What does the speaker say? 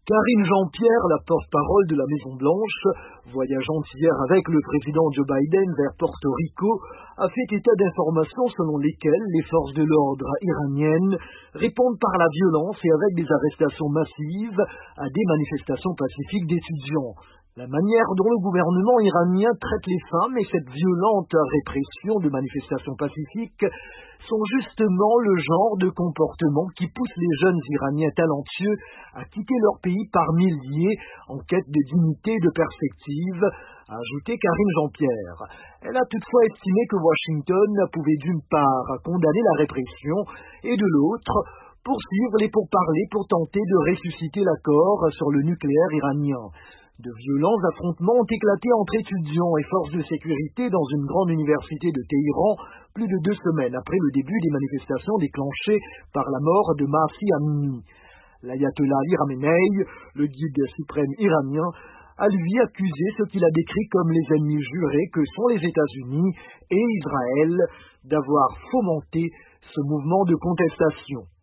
Karine Jean-Pierre, la porte-parole de la Maison-Blanche, voyageant hier avec le président Joe Biden vers Porto Rico, a fait état d'informations selon lesquelles les forces de l'ordre iraniennes répondent par la violence et avec des arrestations massives à des manifestations pacifiques d'étudiants. La manière dont le gouvernement iranien traite les femmes et cette violente répression de manifestations pacifiques sont justement le genre de comportement qui pousse les jeunes Iraniens talentueux à quitter leur pays par milliers en quête de dignité et de perspective, a ajouté Karine Jean-Pierre. Elle a toutefois estimé que Washington pouvait d'une part condamner la répression et de l'autre poursuivre les pourparlers pour tenter de ressusciter l'accord sur le nucléaire iranien. De violents affrontements ont éclaté entre étudiants et forces de sécurité dans une grande université de Téhéran plus de 2 semaines après le début des manifestations déclenchées par la mort de Mahsa Amini. L'ayatollah Ali Khamenei, le guide suprême iranien, a lui accusé ce qu'il a décrit comme les ennemis jurés que sont les États-Unis et Israël d'avoir fomenté ce mouvement de contestation.